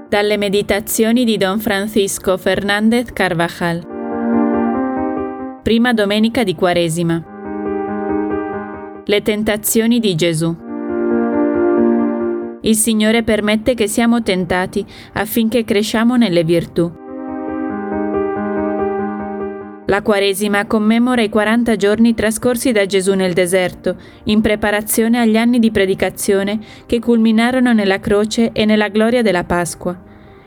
Dalle meditazioni di Don Francisco Fernández Carvajal. Prima domenica di Quaresima. Le tentazioni di Gesù. Il Signore permette che siamo tentati affinché cresciamo nelle virtù. La Quaresima commemora i 40 giorni trascorsi da Gesù nel deserto, in preparazione agli anni di predicazione che culminarono nella croce e nella gloria della Pasqua.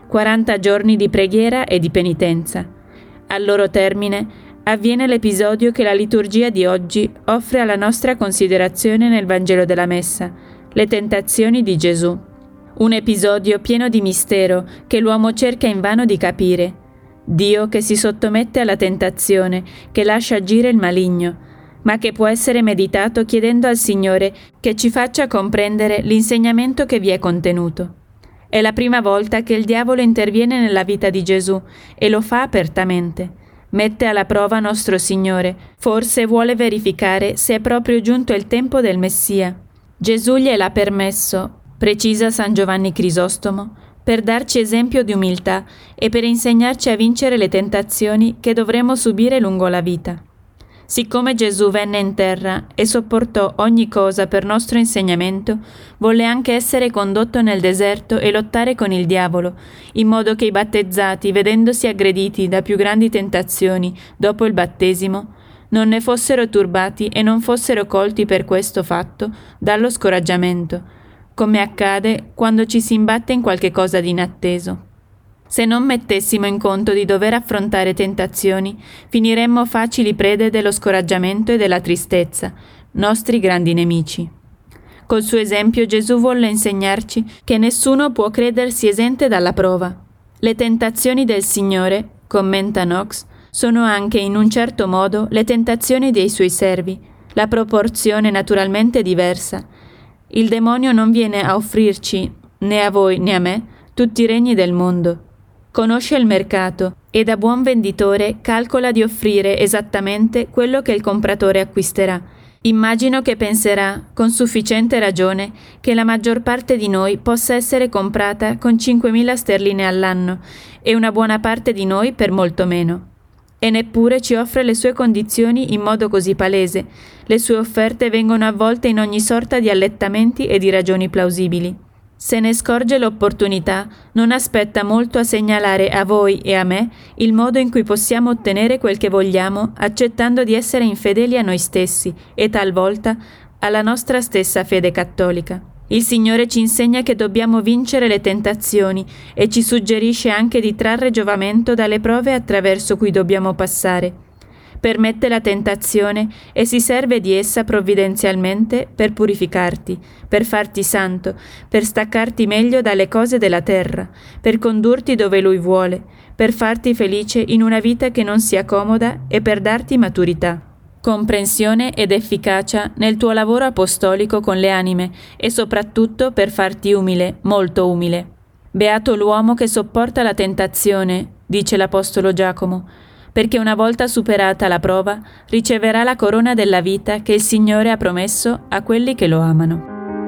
40 giorni di preghiera e di penitenza. Al loro termine avviene l'episodio che la liturgia di oggi offre alla nostra considerazione nel Vangelo della Messa, le tentazioni di Gesù. Un episodio pieno di mistero che l'uomo cerca invano di capire. Dio che si sottomette alla tentazione, che lascia agire il maligno, ma che può essere meditato chiedendo al Signore che ci faccia comprendere l'insegnamento che vi è contenuto. È la prima volta che il diavolo interviene nella vita di Gesù e lo fa apertamente. Mette alla prova nostro Signore, forse vuole verificare se è proprio giunto il tempo del Messia. Gesù gliel'ha permesso, precisa San Giovanni Crisostomo, per darci esempio di umiltà e per insegnarci a vincere le tentazioni che dovremo subire lungo la vita. Siccome Gesù venne in terra e sopportò ogni cosa per nostro insegnamento, volle anche essere condotto nel deserto e lottare con il diavolo, in modo che i battezzati, vedendosi aggrediti da più grandi tentazioni dopo il battesimo, non ne fossero turbati e non fossero colti per questo fatto dallo scoraggiamento, come accade quando ci si imbatte in qualche cosa di inatteso. Se non mettessimo in conto di dover affrontare tentazioni, finiremmo facili prede dello scoraggiamento e della tristezza, nostri grandi nemici. Col suo esempio Gesù volle insegnarci che nessuno può credersi esente dalla prova. Le tentazioni del Signore, commenta Knox, sono anche in un certo modo le tentazioni dei suoi servi, la proporzione naturalmente diversa. Il demonio non viene a offrirci, né a voi né a me, tutti i regni del mondo. Conosce il mercato e da buon venditore calcola di offrire esattamente quello che il compratore acquisterà. Immagino che penserà, con sufficiente ragione, che la maggior parte di noi possa essere comprata con 5.000 sterline all'anno e una buona parte di noi per molto meno. E neppure ci offre le sue condizioni in modo così palese. Le sue offerte vengono avvolte in ogni sorta di allettamenti e di ragioni plausibili. Se ne scorge l'opportunità, non aspetta molto a segnalare a voi e a me il modo in cui possiamo ottenere quel che vogliamo, accettando di essere infedeli a noi stessi e talvolta alla nostra stessa fede cattolica. Il Signore ci insegna che dobbiamo vincere le tentazioni e ci suggerisce anche di trarre giovamento dalle prove attraverso cui dobbiamo passare. Permette la tentazione e si serve di essa provvidenzialmente per purificarti, per farti santo, per staccarti meglio dalle cose della terra, per condurti dove Lui vuole, per farti felice in una vita che non sia comoda e per darti maturità, comprensione ed efficacia nel tuo lavoro apostolico con le anime e soprattutto per farti umile, molto umile. Beato l'uomo che sopporta la tentazione, dice l'Apostolo Giacomo, perché una volta superata la prova riceverà la corona della vita che il Signore ha promesso a quelli che lo amano.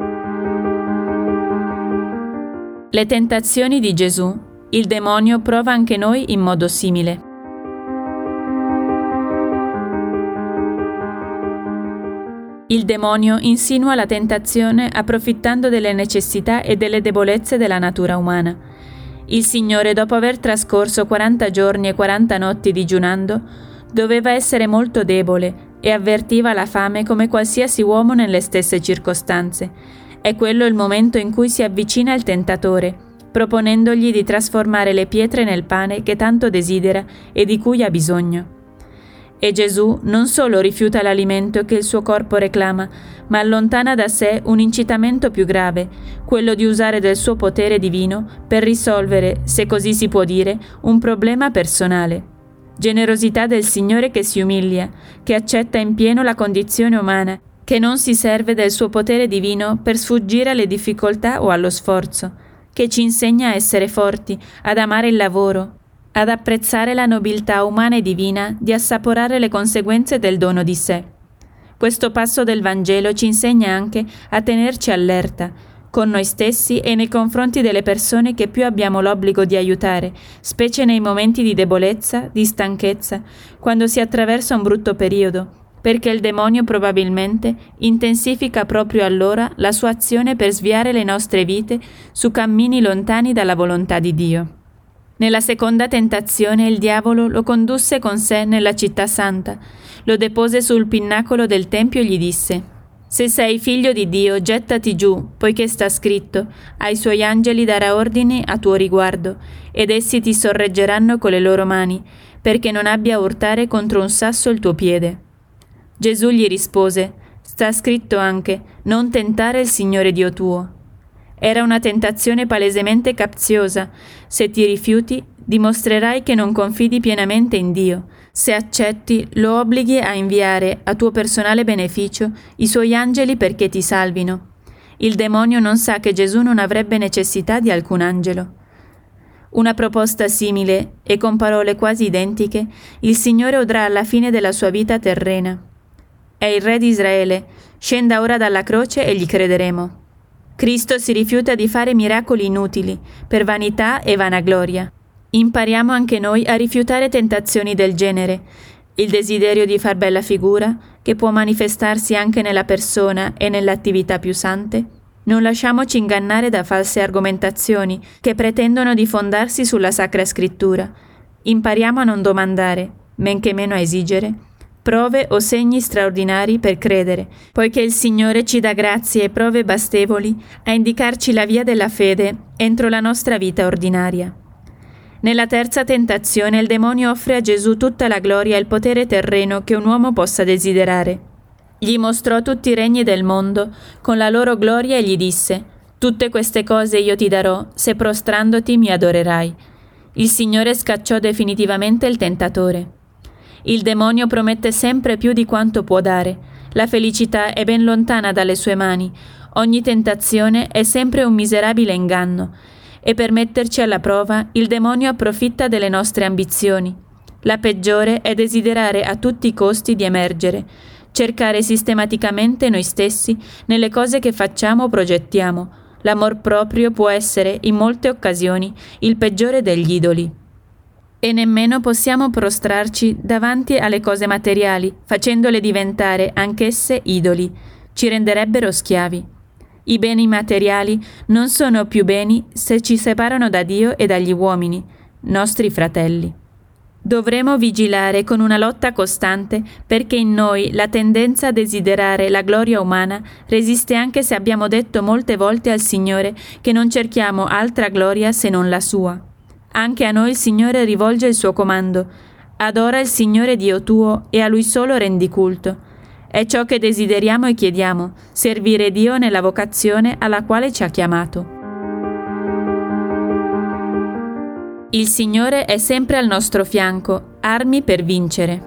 Le tentazioni di Gesù. Il demonio prova anche noi in modo simile. Il demonio insinua la tentazione approfittando delle necessità e delle debolezze della natura umana. Il Signore, dopo aver trascorso 40 giorni e 40 notti digiunando, doveva essere molto debole e avvertiva la fame come qualsiasi uomo nelle stesse circostanze. È quello il momento in cui si avvicina il tentatore, proponendogli di trasformare le pietre nel pane che tanto desidera e di cui ha bisogno. E Gesù non solo rifiuta l'alimento che il suo corpo reclama, ma allontana da sé un incitamento più grave, quello di usare del suo potere divino per risolvere, se così si può dire, un problema personale. Generosità del Signore che si umilia, che accetta in pieno la condizione umana, che non si serve del suo potere divino per sfuggire alle difficoltà o allo sforzo, che ci insegna a essere forti, ad amare il lavoro, ad apprezzare la nobiltà umana e divina di assaporare le conseguenze del dono di sé. Questo passo del Vangelo ci insegna anche a tenerci allerta, con noi stessi e nei confronti delle persone che più abbiamo l'obbligo di aiutare, specie nei momenti di debolezza, di stanchezza, quando si attraversa un brutto periodo, perché il demonio probabilmente intensifica proprio allora la sua azione per sviare le nostre vite su cammini lontani dalla volontà di Dio. Nella seconda tentazione il diavolo lo condusse con sé nella città santa, lo depose sul pinnacolo del tempio e gli disse: «Se sei figlio di Dio, gettati giù, poiché sta scritto: ai suoi angeli darà ordini a tuo riguardo, ed essi ti sorreggeranno con le loro mani, perché non abbia a urtare contro un sasso il tuo piede». Gesù gli rispose: «Sta scritto anche: non tentare il Signore Dio tuo». Era una tentazione palesemente capziosa. Se ti rifiuti, dimostrerai che non confidi pienamente in Dio. Se accetti, lo obblighi a inviare, a tuo personale beneficio, i suoi angeli perché ti salvino. Il demonio non sa che Gesù non avrebbe necessità di alcun angelo. Una proposta simile, e con parole quasi identiche, il Signore udrà alla fine della sua vita terrena. È il Re di Israele, scenda ora dalla croce e gli crederemo. Cristo si rifiuta di fare miracoli inutili, per vanità e vanagloria. Impariamo anche noi a rifiutare tentazioni del genere. Il desiderio di far bella figura, che può manifestarsi anche nella persona e nelle attività più sante. Non lasciamoci ingannare da false argomentazioni che pretendono di fondarsi sulla Sacra Scrittura. Impariamo a non domandare, men che meno a esigere, prove o segni straordinari per credere, poiché il Signore ci dà grazie e prove bastevoli a indicarci la via della fede entro la nostra vita ordinaria. Nella terza tentazione il demonio offre a Gesù tutta la gloria e il potere terreno che un uomo possa desiderare. Gli mostrò tutti i regni del mondo con la loro gloria e gli disse: «Tutte queste cose io ti darò se prostrandoti mi adorerai». Il Signore scacciò definitivamente il tentatore. Il demonio promette sempre più di quanto può dare. La felicità è ben lontana dalle sue mani. Ogni tentazione è sempre un miserabile inganno. E per metterci alla prova, il demonio approfitta delle nostre ambizioni. La peggiore è desiderare a tutti i costi di emergere, cercare sistematicamente noi stessi nelle cose che facciamo o progettiamo. L'amor proprio può essere, in molte occasioni, il peggiore degli idoli. E nemmeno possiamo prostrarci davanti alle cose materiali, facendole diventare anch'esse idoli. Ci renderebbero schiavi. I beni materiali non sono più beni se ci separano da Dio e dagli uomini, nostri fratelli. Dovremo vigilare con una lotta costante perché in noi la tendenza a desiderare la gloria umana resiste anche se abbiamo detto molte volte al Signore che non cerchiamo altra gloria se non la sua. Anche a noi il Signore rivolge il suo comando: adora il Signore Dio tuo e a Lui solo rendi culto. È ciò che desideriamo e chiediamo, servire Dio nella vocazione alla quale ci ha chiamato. Il Signore è sempre al nostro fianco, armi per vincere.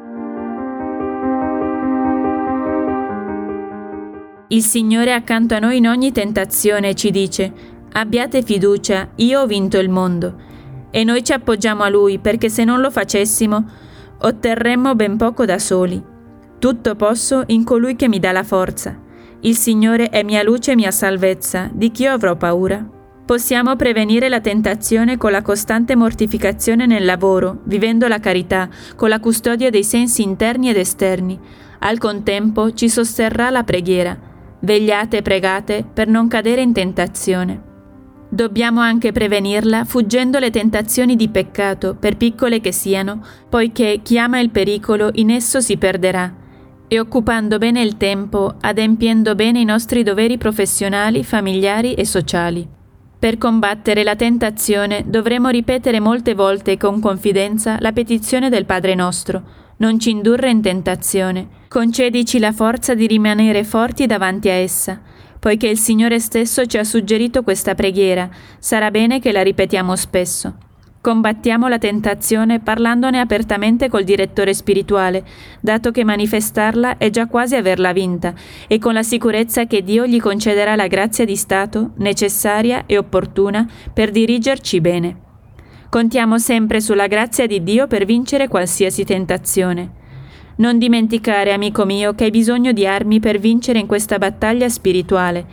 Il Signore è accanto a noi in ogni tentazione e ci dice: abbiate fiducia, io ho vinto il mondo. E noi ci appoggiamo a Lui perché se non lo facessimo, otterremmo ben poco da soli. Tutto posso in colui che mi dà la forza. Il Signore è mia luce e mia salvezza, di chi avrò paura? Possiamo prevenire la tentazione con la costante mortificazione nel lavoro, vivendo la carità, con la custodia dei sensi interni ed esterni. Al contempo ci sosterrà la preghiera. Vegliate e pregate per non cadere in tentazione. Dobbiamo anche prevenirla fuggendo le tentazioni di peccato, per piccole che siano, poiché chi ama il pericolo in esso si perderà. E occupando bene il tempo, adempiendo bene i nostri doveri professionali, familiari e sociali. Per combattere la tentazione dovremo ripetere molte volte e con confidenza la petizione del Padre nostro: non ci indurre in tentazione, concedici la forza di rimanere forti davanti a essa. Poiché il Signore stesso ci ha suggerito questa preghiera, sarà bene che la ripetiamo spesso. Combattiamo la tentazione parlandone apertamente col direttore spirituale, dato che manifestarla è già quasi averla vinta, e con la sicurezza che Dio gli concederà la grazia di stato necessaria e opportuna per dirigerci bene. Contiamo sempre sulla grazia di Dio per vincere qualsiasi tentazione. Non dimenticare, amico mio, che hai bisogno di armi per vincere in questa battaglia spirituale.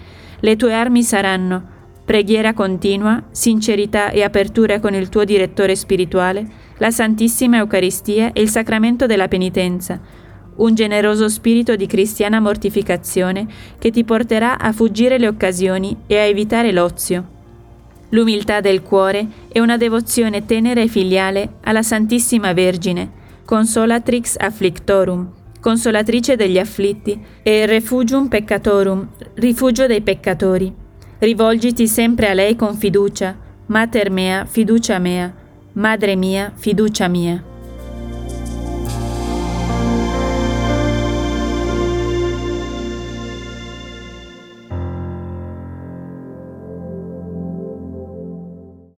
Le tue armi saranno preghiera continua, sincerità e apertura con il tuo direttore spirituale, la Santissima Eucaristia e il sacramento della penitenza, un generoso spirito di cristiana mortificazione che ti porterà a fuggire le occasioni e a evitare l'ozio. L'umiltà del cuore e una devozione tenera e filiale alla Santissima Vergine, consolatrix afflictorum, consolatrice degli afflitti, e refugium peccatorum, rifugio dei peccatori. Rivolgiti sempre a lei con fiducia, Mater mea, fiducia mea, Madre mia, fiducia mia.